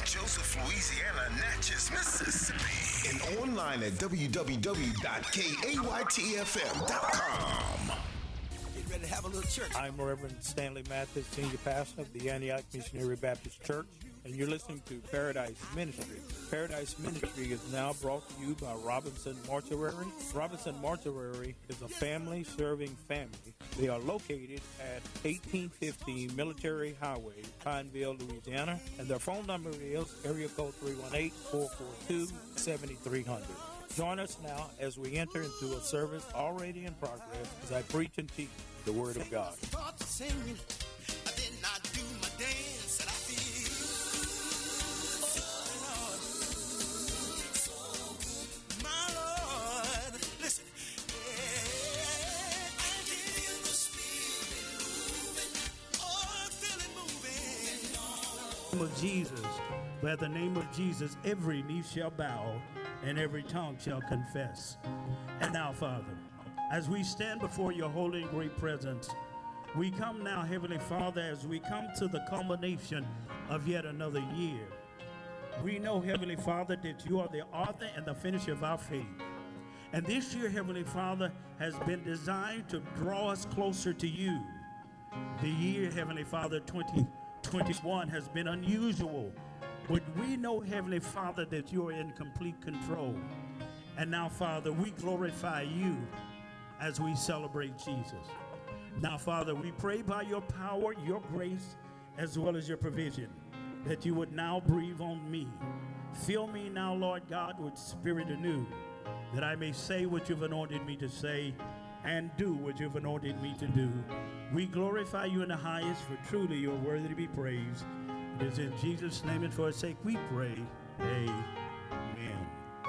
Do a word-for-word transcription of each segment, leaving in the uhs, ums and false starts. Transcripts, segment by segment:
Joseph, Louisiana, Natchez, Mississippi. And online at w w w dot k a y t f m dot com. Get ready to have a little church. I'm Reverend Stanley Mathis, Senior Pastor of the Antioch Missionary Baptist Church, and you're listening to Paradise Ministry. Paradise Ministry is now brought to you by Robinson Mortuary. Robinson Mortuary is a family-serving family. They are located at eighteen fifty Military Highway, Pineville, Louisiana, and their phone number is area code three one eight, four four two, seven three zero zero. Join us now as we enter into a service already in progress as I preach and teach the Word of God. Of Jesus, by the name of Jesus, every knee shall bow and every tongue shall confess. And now, Father, as we stand before your holy and great presence, we come now, Heavenly Father, as we come to the culmination of yet another year. We know, Heavenly Father, that you are the author and the finisher of our faith. And this year, Heavenly Father, has been designed to draw us closer to you. The year, Heavenly Father, twenty twenty-one has been unusual, but we know, Heavenly Father, that you are in complete control. And now, Father, we glorify you as we celebrate Jesus. Now, Father, we pray by your power, your grace, as well as your provision, that you would now breathe on me. Fill me now, Lord God, with spirit anew, that I may say what you've anointed me to say and do what you've anointed me to do. We glorify you in the highest, for truly you're worthy to be praised. It is in Jesus' name and for his sake we pray. Amen.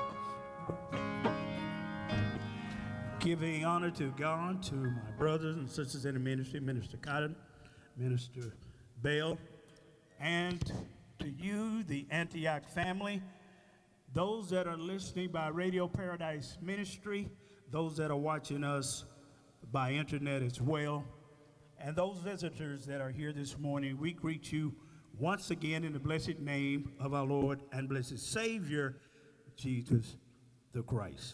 Giving honor to God, to my brothers and sisters in the ministry, Minister Cotton, Minister Bale, and to you, the Antioch family, those that are listening by Radio Paradise Ministry, those that are watching us by internet as well, and those visitors that are here this morning, we greet you once again in the blessed name of our Lord and blessed Savior, Jesus the Christ.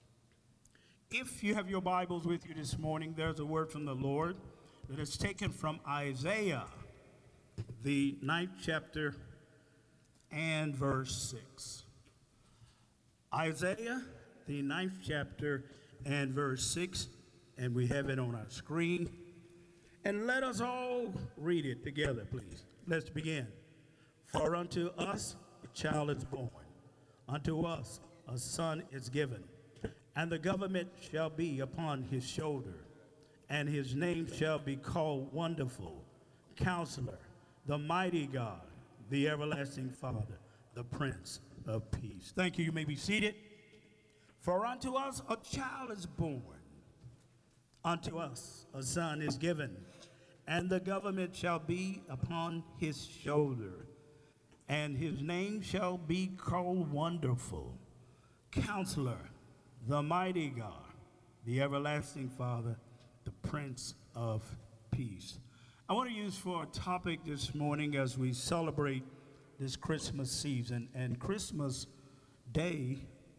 If you have your Bibles with you this morning, there's a word from the Lord that is taken from Isaiah, the ninth chapter and verse six. Isaiah, the ninth chapter and verse six, and we have it on our screen. And let us all read it together, please. Let's begin. For unto us a child is born, unto us a son is given, and the government shall be upon his shoulder, and his name shall be called Wonderful, Counselor, the Mighty God, the Everlasting Father, the Prince of Peace. Thank you. You may be seated. For unto us a child is born, unto us a son is given, and the government shall be upon his shoulder, and his name shall be called Wonderful, Counselor, the Mighty God, the Everlasting Father, the Prince of Peace. I want to use for a topic this morning as we celebrate this Christmas season and Christmas Day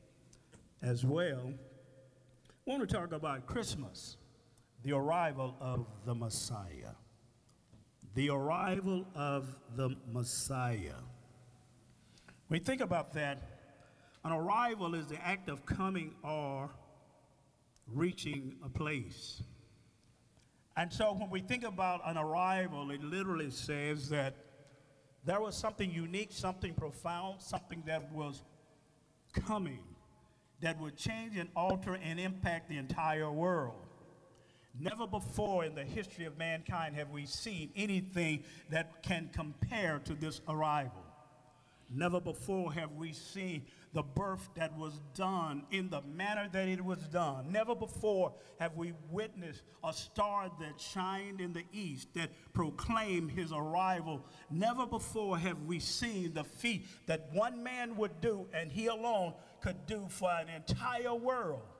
as well. I want to talk about Christmas, the arrival of the Messiah. The arrival of the Messiah. When you think about that, an arrival is the act of coming or reaching a place. And so when we think about an arrival, it literally says that there was something unique, something profound, something that was coming that would change and alter and impact the entire world. Never before in the history of mankind have we seen anything that can compare to this arrival. Never before have we seen the birth that was done in the manner that it was done. Never before have we witnessed a star that shined in the east that proclaimed his arrival. Never before have we seen the feat that one man would do and he alone could do for an entire world.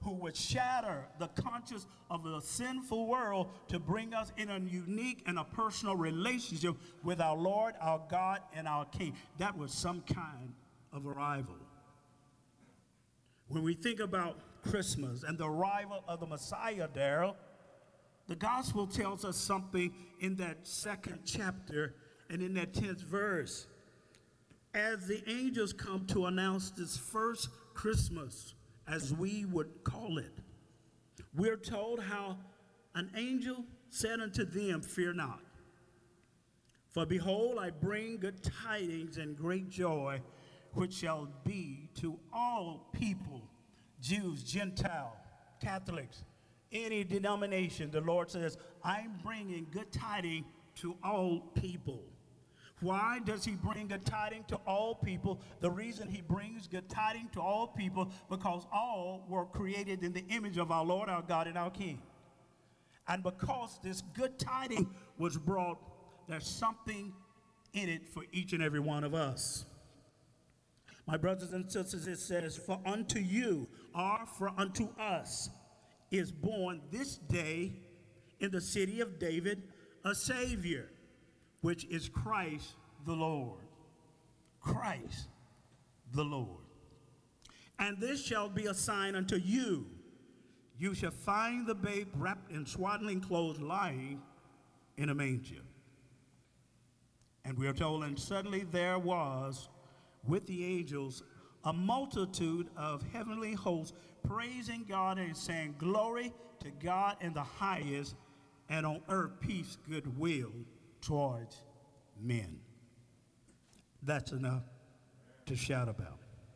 who would shatter the conscience of the sinful world to bring us in a unique and a personal relationship with our Lord, our God, and our King. That was some kind of arrival. When we think about Christmas and the arrival of the Messiah, Darrell, the gospel tells us something in that second chapter and in that tenth verse. As the angels come to announce this first Christmas, as we would call it, we're told how an angel said unto them, "Fear not, for behold, I bring good tidings and great joy, which shall be to all people, Jews, Gentile, Catholics, any denomination." The Lord says, "I'm bringing good tidings to all people." Why does he bring good tidings to all people? The reason he brings good tidings to all people, because all were created in the image of our Lord, our God, and our King. And because this good tidings was brought, there's something in it for each and every one of us. My brothers and sisters, it says, "For unto you, or for unto us, is born this day in the city of David a Savior, which is Christ the Lord." Christ the Lord. "And this shall be a sign unto you. You shall find the babe wrapped in swaddling clothes, lying in a manger." And we are told, "And suddenly there was with the angels a multitude of heavenly hosts, praising God and saying, Glory to God in the highest, and on earth peace, goodwill towards men." That's enough to shout about.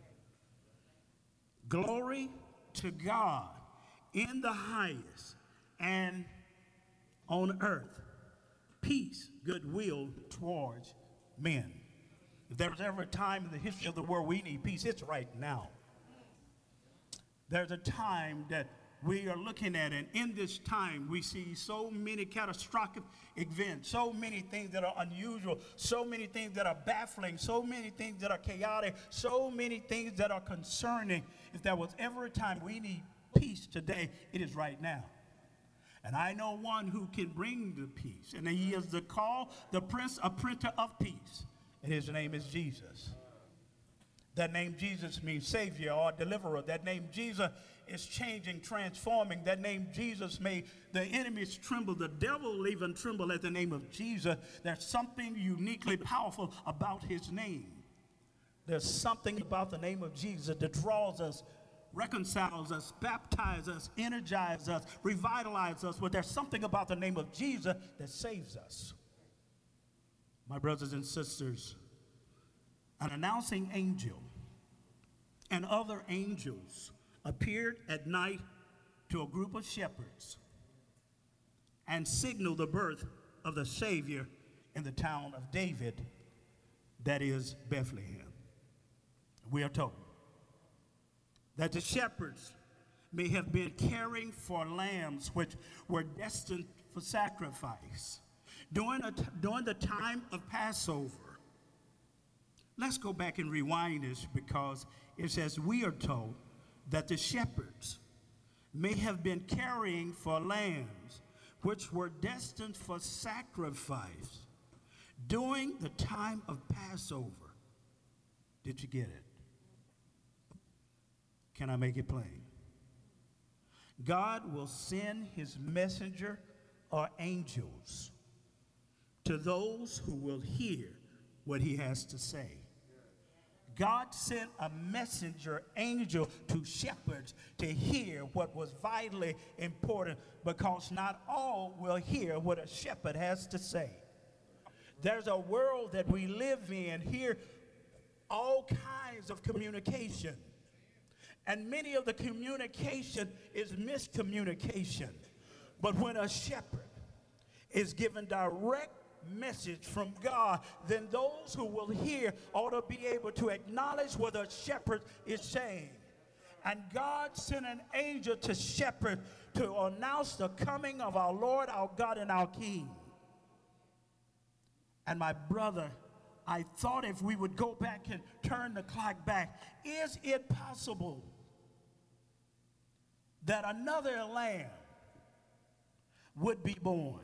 Glory to God in the highest, and on earth peace, goodwill towards men. If there was ever a time in the history of the world we need peace, it's right now. There's a time that we are looking at, and in this time we see so many catastrophic events, so many things that are unusual, so many things that are baffling, so many things that are chaotic, so many things that are concerning. If there was ever a time we need peace today, it is right now. And I know one who can bring the peace, and he is the call, the Prince, a Prince of Peace. And his name is Jesus. That name Jesus means Savior or Deliverer. That name Jesus is changing, transforming. That name Jesus made the enemies tremble. The devil even tremble at the name of Jesus. There's something uniquely powerful about his name. There's something about the name of Jesus that draws us, reconciles us, baptizes us, energizes us, revitalizes us. But there's something about the name of Jesus that saves us. My brothers and sisters, an announcing angel and other angels appeared at night to a group of shepherds and signaled the birth of the Savior in the town of David, that is Bethlehem. We are told that the shepherds may have been caring for lambs which were destined for sacrifice during, a t- during the time of Passover. Let's go back and rewind this, because it says we are told that the shepherds may have been caring for lambs which were destined for sacrifice during the time of Passover. Did you get it? Can I make it plain? God will send his messenger or angels to those who will hear what he has to say. God sent a messenger angel to shepherds to hear what was vitally important, because not all will hear what a shepherd has to say. There's a world that we live in here, all kinds of communication. And many of the communication is miscommunication. But when a shepherd is given direct message from God, then those who will hear ought to be able to acknowledge what the shepherd is saying. And God sent an angel to shepherd to announce the coming of our Lord, our God, and our King. And my brother, I thought if we would go back and turn the clock back, is it possible that another lamb would be born.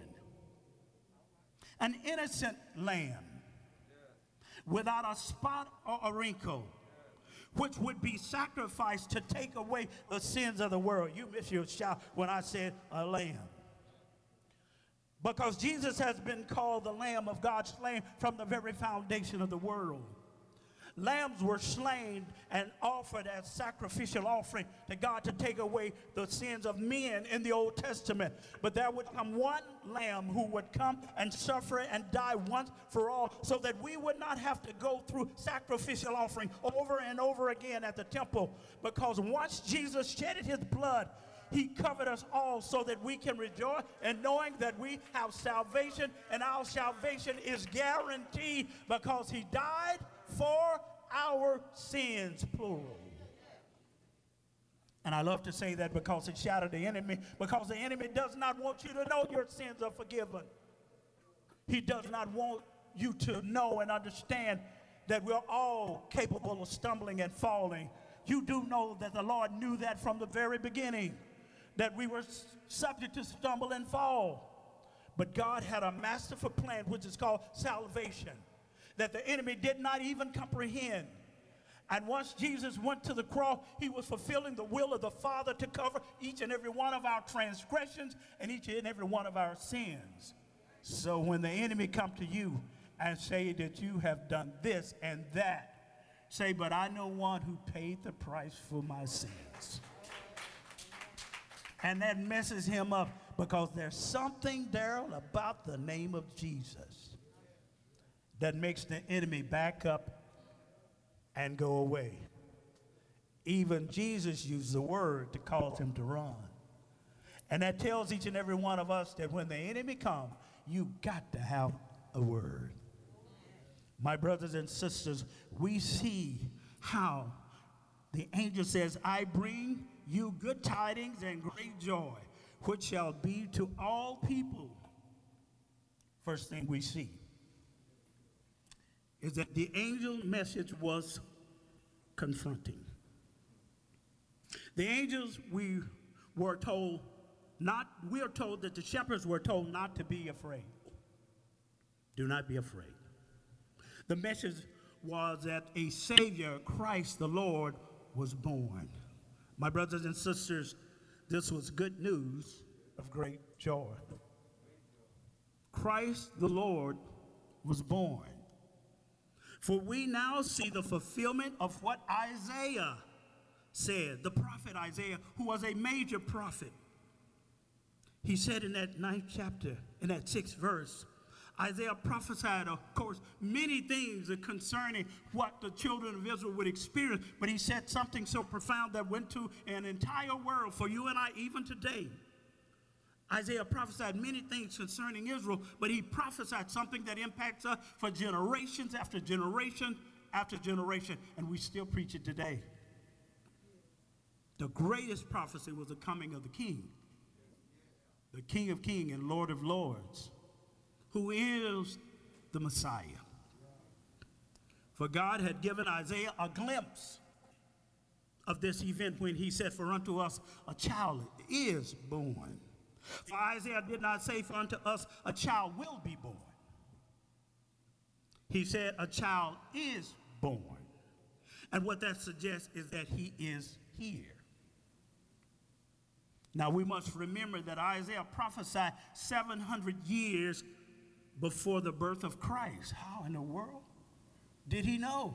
An innocent lamb without a spot or a wrinkle, which would be sacrificed to take away the sins of the world. You missed your shout when I said a lamb. Because Jesus has been called the Lamb of God, slain from the very foundation of the world. Lambs were slain and offered as sacrificial offering to God to take away the sins of men in the Old Testament. But there would come one lamb who would come and suffer and die once for all, so that we would not have to go through sacrificial offering over and over again at the temple. Because once Jesus shedded his blood, he covered us all so that we can rejoice and knowing that we have salvation, and our salvation is guaranteed because he died for our sins, plural. And I love to say that because it shattered the enemy, because the enemy does not want you to know your sins are forgiven. He does not want you to know and understand that we're all capable of stumbling and falling. You do know that the Lord knew that from the very beginning, that we were subject to stumble and fall. But God had a masterful plan, which is called salvation, that the enemy did not even comprehend. And once Jesus went to the cross, he was fulfilling the will of the Father to cover each and every one of our transgressions and each and every one of our sins. So when the enemy come to you and say that you have done this and that, say, but I know one who paid the price for my sins. And that messes him up, because there's something, Daryl, about the name of Jesus that makes the enemy back up and go away. Even Jesus used the word to cause him to run. And that tells each and every one of us that when the enemy comes, you got to have a word. My brothers and sisters, we see how the angel says, I bring you good tidings and great joy, which shall be to all people. First thing we see is that the angel message was confronting. The angels, we were told not, we are told that the shepherds were told not to be afraid. Do not be afraid. The message was that a Savior, Christ the Lord, was born. My brothers and sisters, this was good news of great joy. Christ the Lord was born. For we now see the fulfillment of what Isaiah said, the prophet Isaiah, who was a major prophet. He said in that ninth chapter, in that sixth verse, Isaiah prophesied, of course, many things concerning what the children of Israel would experience, but he said something so profound that went to an entire world for you and I even today. Isaiah prophesied many things concerning Israel, but he prophesied something that impacts us for generations after generation after generation, and we still preach it today. The greatest prophecy was the coming of the King, the King of Kings and Lord of Lords, who is the Messiah. For God had given Isaiah a glimpse of this event when he said, for unto us a child is born. For Isaiah did not say, for unto us a child will be born. He said, a child is born. And what that suggests is that he is here. Now we must remember that Isaiah prophesied seven hundred years before the birth of Christ. How in the world did he know?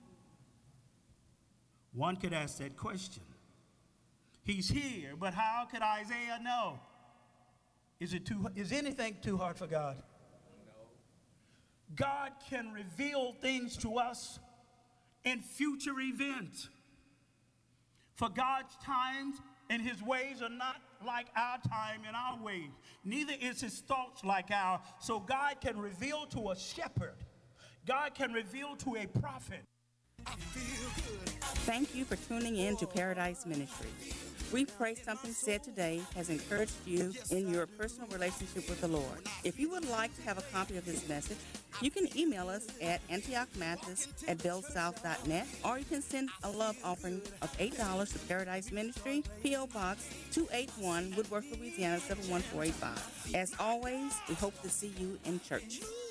One could ask that question. He's here, but how could Isaiah know? Is it too, is anything too hard for God? No. God can reveal things to us in future events. For God's times and his ways are not like our time and our ways. Neither is his thoughts like ours. So God can reveal to a shepherd. God can reveal to a prophet Thank you for tuning in to Paradise Ministry. We pray something said today has encouraged you in your personal relationship with the Lord. If you would like to have a copy of this message, you can email us at antioch mathis at bellsouth dot net, or you can send a love offering of eight dollars to Paradise Ministry, P O. Box two eighty-one, Woodworth, Louisiana seven one four eight five. As always, we hope to see you in church.